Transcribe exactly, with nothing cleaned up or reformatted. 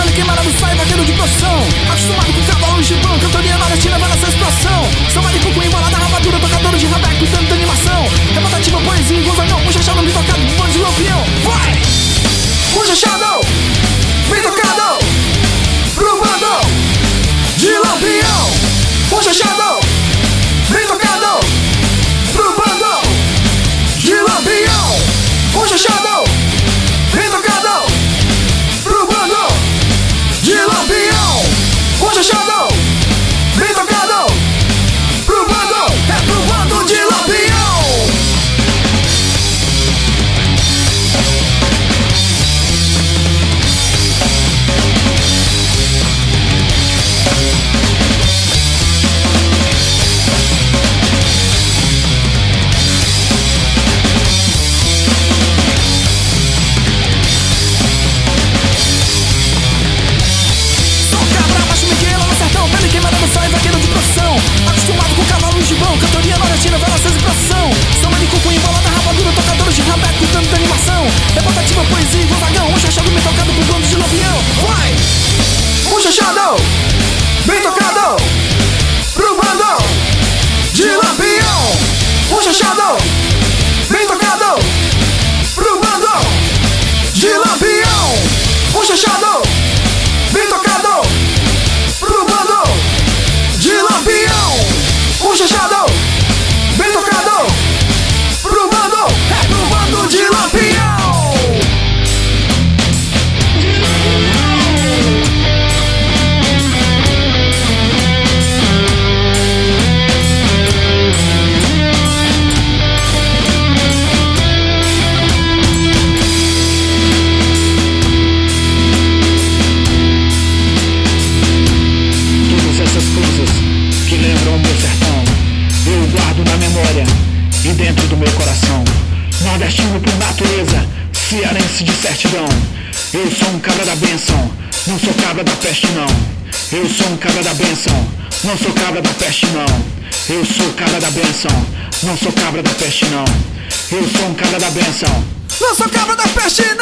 pele queimada do sai, vaqueiro de profissão. Acostumado com cavalo, gibão, cantoria nordestina, vai nessa explosão. São marico com embolada, rapadura, tocador de rabeco, tanto animação. Representativa, poesia, gozanhão, um chachado bem tocado, um bando de lampião. Vai! Um chachado bem tocado pro bando de lampião. Um chachado bem tocado pro bando de lampião. Um chachado bem tocado pro bando de lampião. Um chachado bem tocado pro bando, é pro bando de lampião. Acostumado com cavalo, gibão, cantoria nordestina, vai nessa expressão. Samba de cucu, embolada, rapadura, tocadores de rabeco, tanta animação. Representativa, poesia, gozagão, um chachado bem tocado pro bando de lampião. Vai! Um chachado bem tocado pro bando de lampião. Um chachado bem tocado pro bando de lampião. Um chachado bem tocado pro bando de lampião. Um chachado bem tocado pro bando, é pro bando de lampião. Todas essas coisas que lembram o meu sertão, eu guardo na memória e dentro do meu coração. Nordestino por natureza, cearense de certidão. Eu sou um cabra da bênção, não sou cabra da peste não. Eu sou um cabra da bênção, não sou cabra da peste não. Eu sou cabra da bênção, não sou cabra da peste não. Eu sou um cabra da bênção, não sou cabra da peste não.